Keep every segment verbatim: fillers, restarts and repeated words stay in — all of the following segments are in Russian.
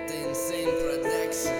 Это Insane Production.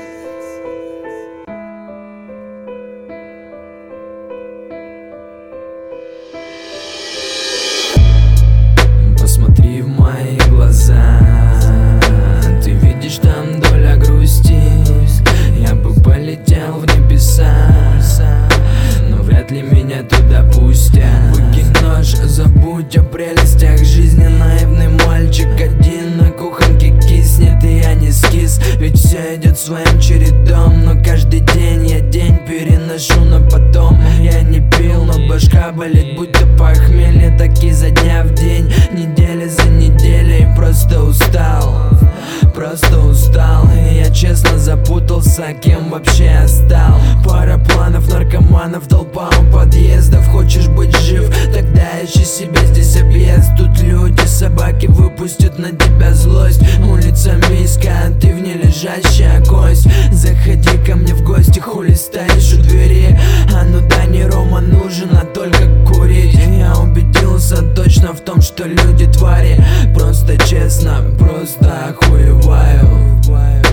Посмотри в мои глаза, ты видишь там доля грусти. Я бы полетел в небеса, но вряд ли меня туда пустят. Выкинь нож, забудь о прелестях жизни. Наивный мальчик один на кухонке киснет, и я не скис. Ведь все идет своим чередом, но каждый день я день переношу на потом. Я не пил, но башка болит, будто похмелье. Так изо дня в день, недели за неделей. Просто устал, просто устал. И я честно запутался, кем вообще я стал. Пара планов, наркоманов, толпа у подъездов. Хочешь быть жив, тогда ищи себе здесь объезд. Тут люди, собаки выпустят на тебя злость. Улица миска, а ты в ней лежащая кость. Заходи ко мне в гости, хули стоишь у двери. А ну да, не рома нужен, а только курить. Я убедился точно в том, что люди твари. Просто честно, просто охуеваю.